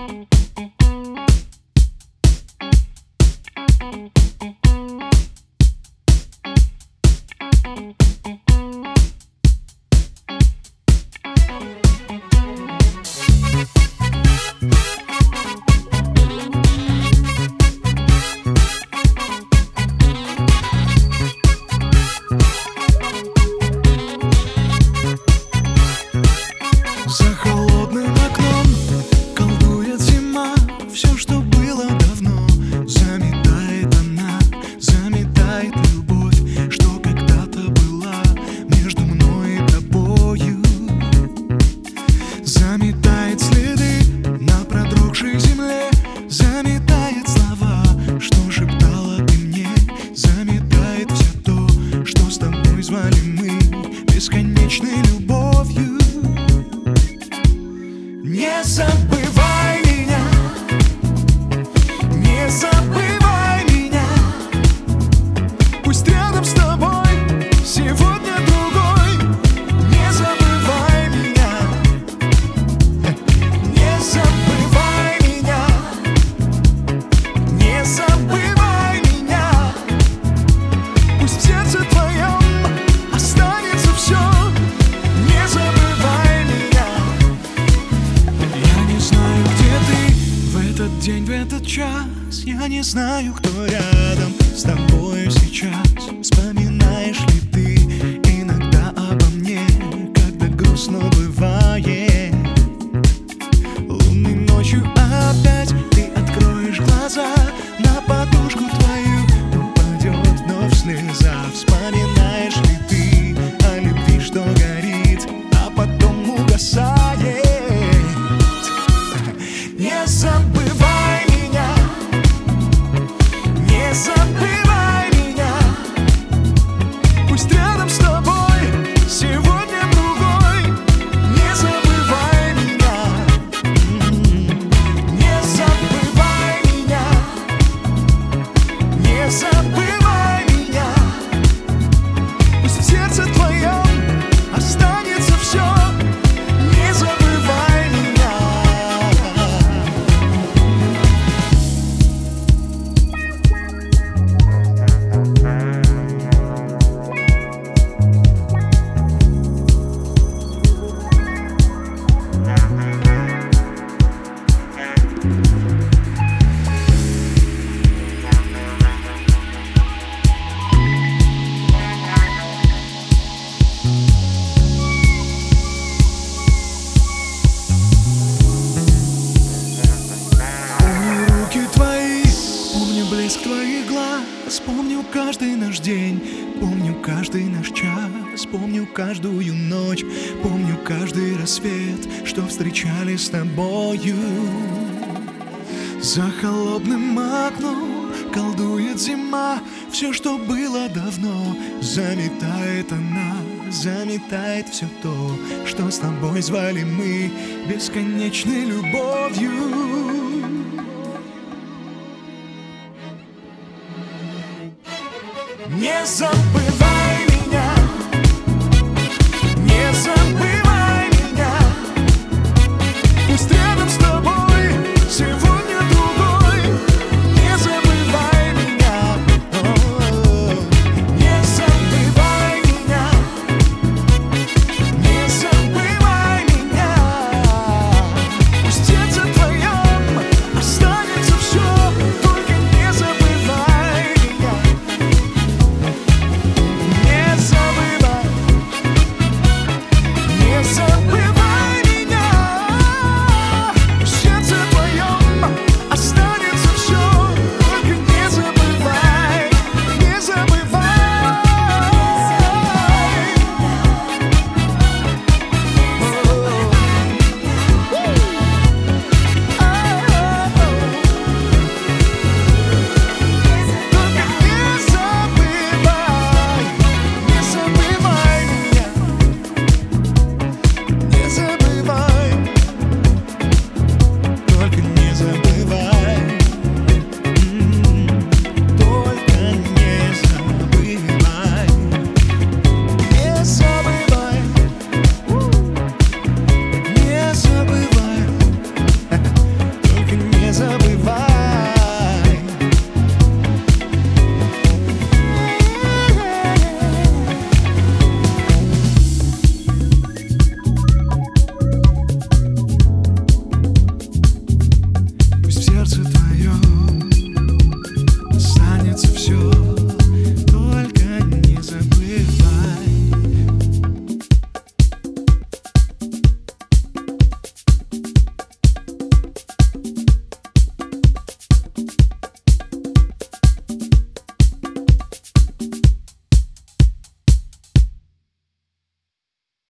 День в этот час, я не знаю, кто рядом с тобою сейчас. Вспоминаешь ли ты иногда обо мне, когда грустно бывает? Лунной ночью опять ты откроешь глаза, на подушку твою упадет вновь слеза. Вспоминаешь ли ты о любви, что горит, а потом угасает? Не забывай меня, не забывай меня. Пусть рядом с тобой сегодня другой. Не забывай меня, не забывай меня, не забывай меня. Пусть в сердце твоем останется все. Не забывай меня. Блеск твоих глаз, помню каждый наш день, помню каждый наш час, помню каждую ночь, помню каждый рассвет, что встречали с тобою. За холодным окном колдует зима, все, что было давно, заметает она, заметает все то, что с тобой звали мы бесконечной любовью. Не забывай.